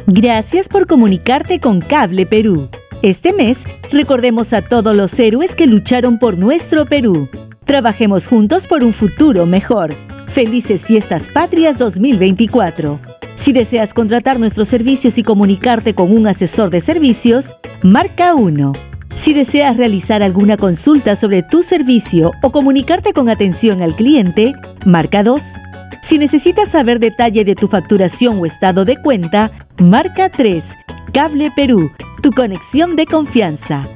Gracias por comunicarte con Cable Perú. Este mes, recordemos a todos los héroes que lucharon por nuestro Perú. Trabajemos juntos por un futuro mejor. Felices Fiestas Patrias 2024. Si deseas contratar nuestros servicios y comunicarte con un asesor de servicios, marca 1. Si deseas realizar alguna consulta sobre tu servicio o comunicarte con atención al cliente, marca 2. Si necesitas saber detalle de tu facturación o estado de cuenta, marca 3. Cable Perú, tu conexión de confianza.